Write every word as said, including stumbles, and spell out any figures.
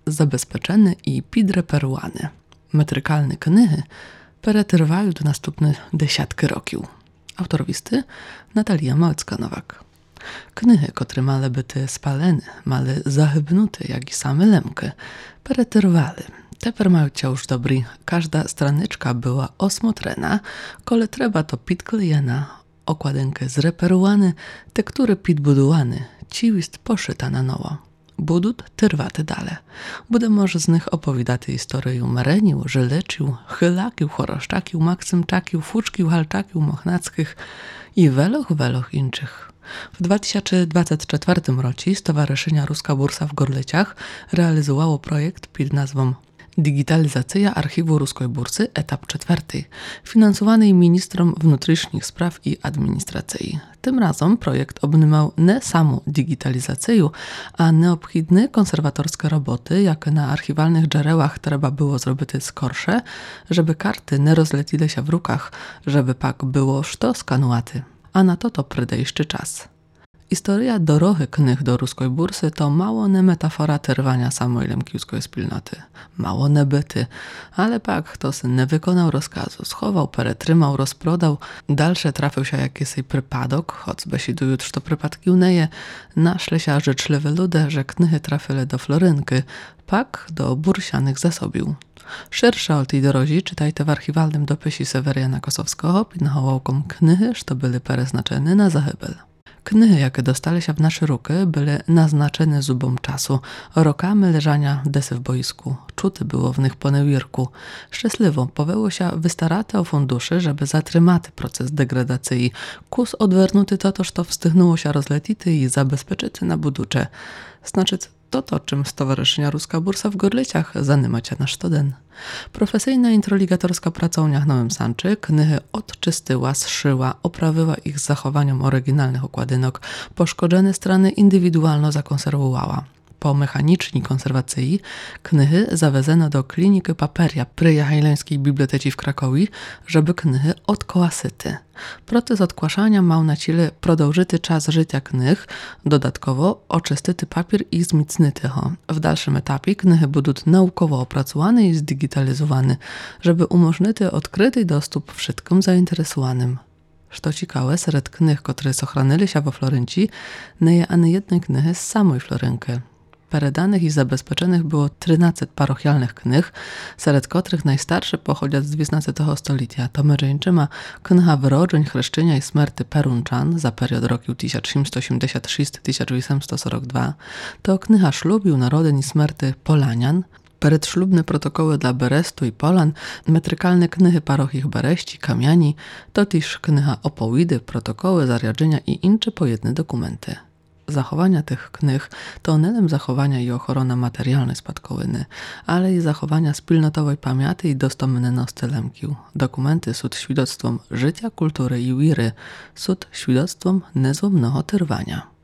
забезпечене і підреперуване. Метрикальні книги перетривають наступні десятки років. Авторовісти Наталія Małecka-Nowak. Книги, котрі мали бути спалені, мали загибнути, як і саме лемки, перетривали. Тепер мають już dobry. Każda stranyczka była osmotrena, kole trzeba to підклеєна, okładenkę zreperowane, tektury підбудуваны, civist poszyta na nowo. Будуть тривати далі. Буде, може, з них оповідати історію Меренів, Жилечів, Хилаків, Хорошчаків, Максимчаків, Фучків, Галчаків, Мохнацьких і велох-велох інших. W dwa tysiące dwudziestym czwartym roku Stowarzyszenie Ruska Bursa w Gorleciach realizowało projekt pod nazwą Digitalizacja archiwu Ruskiej Bursy, etap czwarty, finansowany ministrem wnętrznych spraw i administracji. Tym razem projekt obejmował nie samą digitalizację, a neobchidne konserwatorskie roboty, jakie na archiwalnych dżerełach trzeba było zrobić skorsze, żeby karty nie rozleciły się w rukach, żeby pak było co skanowaty. A na to to przyjdzie jeszcze czas. Historia dorohy knych do Ruskiej Bursy to mało nie metafora trwania samej lemkiewskiej wspólnoty. Mało nie byty, ale pak kto syn nie wykonał rozkazu, schował, peretrymał, rozprodał, dalsze trafił się jakiś przypadek, choćby się tu już to przypadki uneje, naszle się życzliwe ludy, że knychy trafiły do Florynki, pak do bursianych zasobił. Szersze o tej dorozi czytajcie w archiwalnym dopisie Seweriana Kosowskiego pod nahołowką knychy, co były przeznaczone na zahybel. Knychy, jakie dostali się w nasze ruki, były naznaczone zubom czasu, rokami leżania desy w boisku. Czuty było w nich ponewirku. Szczęśliwo powyło się wystarate o funduszy, żeby zatrzymać proces degradacji. Kus odwernuty to, to wstychnuło się rozletity i zabezpieczyć na buducze. Znaczy, to to, czym Stowarzyszenia Ruska Bursa w Gorleciach zanymacie nasz den. Profesyjna introligatorska pracownia w Nowym Sanczy knychy odczystyła, zszyła, oprawiła ich z zachowaniem oryginalnych okładynok, poszkodzone strony indywidualno zakonserwowała. Po mechanicznej konserwacji knychy zawezeno do kliniki Paperia przy Jachajleńskiej Bibliotece w Krakowie, żeby knychy odkłasyty. Proces odkłaszania miał na celu продовжити czas życia knych, dodatkowo oczystyty papier i zmicnyty ho. W dalszym etapie knychy będą naukowo opracowane i zdigitalizowane, żeby umożliwić odkryty dostęp wszystkim zainteresowanym. Co ciekawe, wśród knych, które zochranili się we Florencji, nie jest ani jednej knychy z samej Florynki. Peredanych i zabezpieczonych było trzynaście parochialnych knych, wśród których najstarsze pochodzą z dwunastego stulecia. To mężczyzna knycha wyrodzeń, chrzczenia i śmierci Perunczan za period roku tysiąc siedemset osiemdziesiąt sześć do tysiąc osiemset czterdzieści dwa. To knycha ślubił narodzin i śmierci Polanian, przedślubne protokoły dla Berestu i Polan, metrykalne knychy parochich Bereści, Kamiani, to też knycha opowidy, protokoły, zariadzenia i inne pojedne dokumenty. Zachowania tych knych to nie zachowania i ochrona materialnej spadkowiny, ale i zachowania wspólnotowej pamięci i dostępności lemkiów. Dokumenty są świadectwem życia, kultury i wiry, są świadectwem niezłomnego trwania.